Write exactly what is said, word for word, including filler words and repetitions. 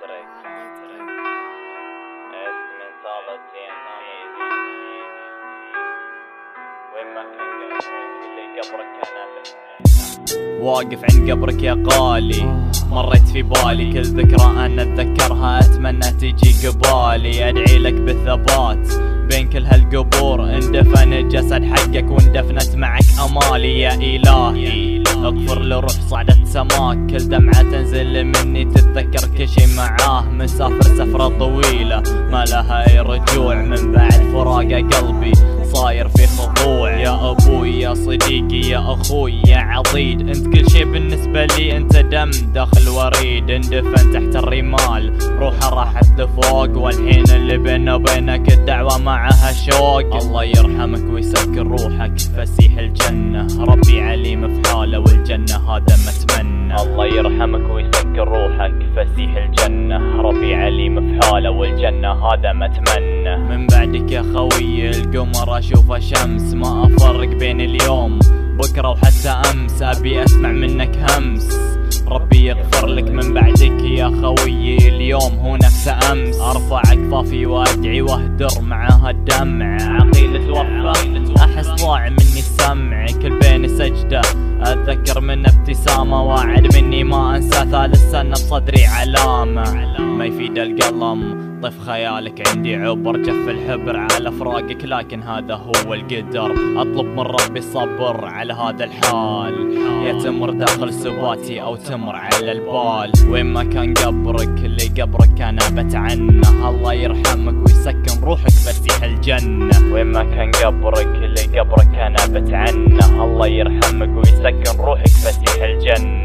دريك اسمي صالة تي ام سي وين ما كان قبرك اللي قبرك كان واقف عند قبرك يا غالي، مريت في بالي كل ذكرى انا اتذكرها، اتمنى تيجي قبالي، ادعي لك بالثبات بين كل هالقبور، اندفن الجسد حقك واندفنت معك امالي يا الهي، اغفر لروح صعدت سماك، كل دمعة تنزل مني تتذكر كل شي معاه، مسافر سفرة طويلة ما لها اي رجوع، من بعد فراق قلبي صاير في خضوع، يا ابوي يا صديقي يا اخوي يا عضيد، انت كل شي بالنسبة لي، انت دم داخل وريد، اندفن تحت الرمال روحه راحت لفوق، والحين اللي بيننا وبينك الدعوة معها شوق، الله يرحمك ويسكن روحك فسيح الجنة، ربي عليم في حاله والجنة هذا ما اتمنى، الله يرحمك ويسكن روحك فسيح الجنة، ربي عليم في حاله والجنة هذا ما اتمنى، من بعدك يا خوي القمر اشوفه شمس، ما افرق بين اليوم بكره وحتى امس، ابي اسمع منك همس، ربي يغفر لك من بعدك يا خوي اليوم هو نفس امس، ارفع اكفافي وادعي واهدر معها الدمع، عقيل توفى احس ضاع مني السمع، كل بين سجده اتذكر من ابتسامه، واعد مني ما انسى ثالث سنه بصدري علامه، ما يفيد القلم طف خيالك عندي عبر، جف الحبر على فراقك لكن هذا هو القدر، اطلب من ربي الصبر على هذا الحال، يا تمر داخل سباتي او تمر على البال، وين ما كان قبرك اللي قبرك انا بتعنى، الله يرحمك ويسكن روحك فسيح الجنة، وين ما كان قبرك اللي قبرك انا بتعنى، الله يرحمك ويسكن روحك فسيح الجنة.